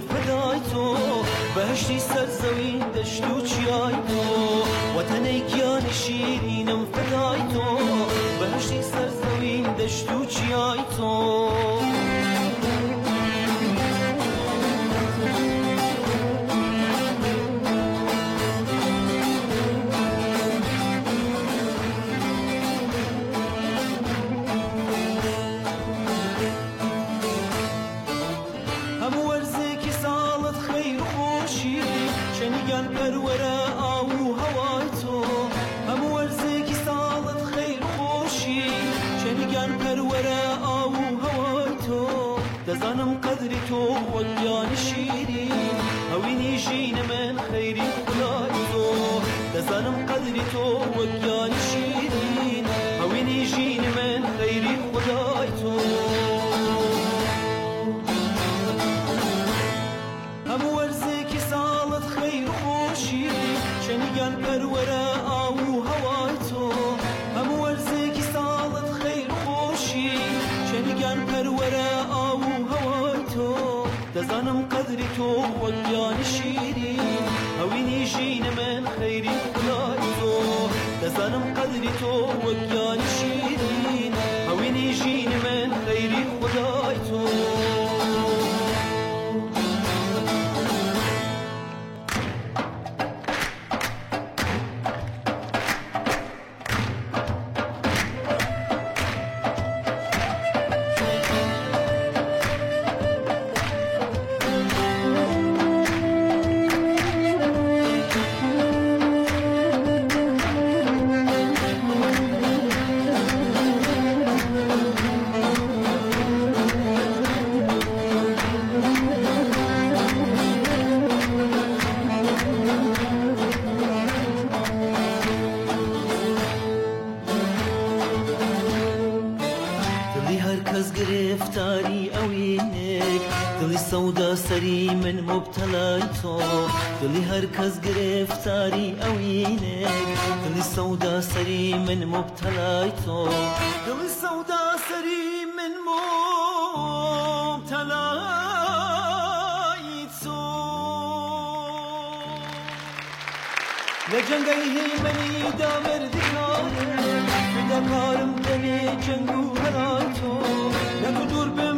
فدای تو بهشتی سرزمین دشت و چیای تو وطن گیان شیرینم فدای تو بهشتی سرزمین دشت و چیای تو شنیگان پروره آو هوای تو هم ورزی کی سالت خیر خوشی شنیگان پروره آو هوای تو دزانم قدری تو وگیان شیری هوینی جین من خیری خدای تو دزانم قدری تو وگیان شیری هوینی جین من خیری خدای تو شنیگان پروره آو هوای تو هم ورزی کی سالت خیر خوشی شنیگان پروره آو هوای تو دزانم قدری تو وگیان شیری هوینی جین من خیری خدای تو دزانم قدری تو وگیان شیری هوینی جین من خیری خدای تو کس گرفتاری اوینک دلی سودا سری من مبتلای تو دلی هر کس گرفتاری اوینک دلی سودا سری من مبتلای تو دلی سودا سری من مبتلای تو لجنگی منی دامر دیکاره فدا کارم دلی جنگو هرای تو نکو دور بم